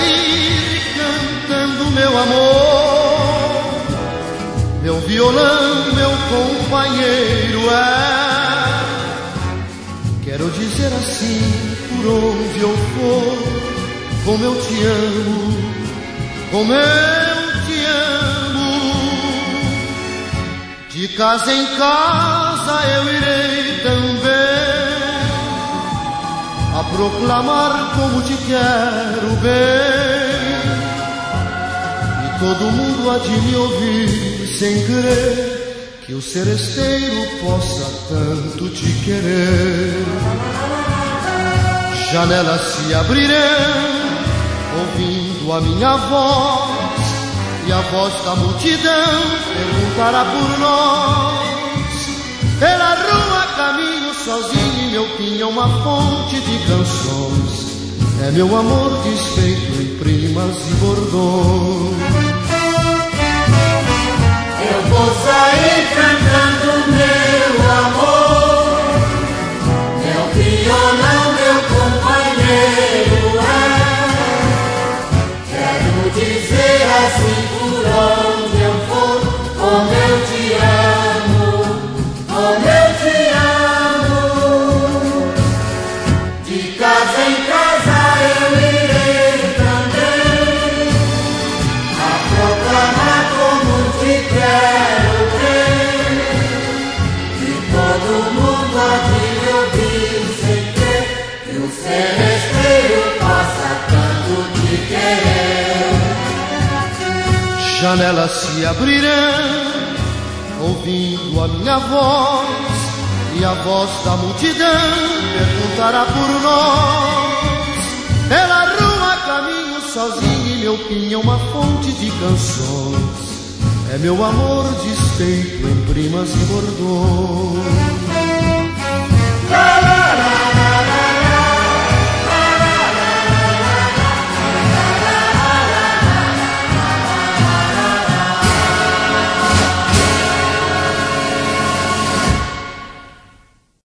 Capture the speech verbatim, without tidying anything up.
sair cantando meu amor, meu violão, meu companheiro é. Quero dizer assim por onde eu for, como eu te amo, como eu te amo. De casa em casa eu irei também a proclamar como te quero bem, e todo mundo há de me ouvir sem crer que o seresteiro possa tanto te querer. Janelas se abrirão ouvindo a minha voz, e a voz da multidão perguntará por nós. Pela rua caminho sozinho e meu pinho é uma fonte de canções, é meu amor desfeito em primas e bordões. Eu vou sair cantando meu amor, meu violão, meu companheiro é. Quero dizer assim por onde eu for, como eu te amo, como eu te amo. De casa em casa eu irei também a proclamar como te quero ver, e todo mundo há de me ouvir sem crer que o seresteiro possa tanto te querer. Janelas se abrirão ouvindo a minha voz, e a voz da multidão perguntará por nós. Pela rua caminho sozinho e meu pinho é uma fonte de canções, é meu amor desfeito em primas e bordões.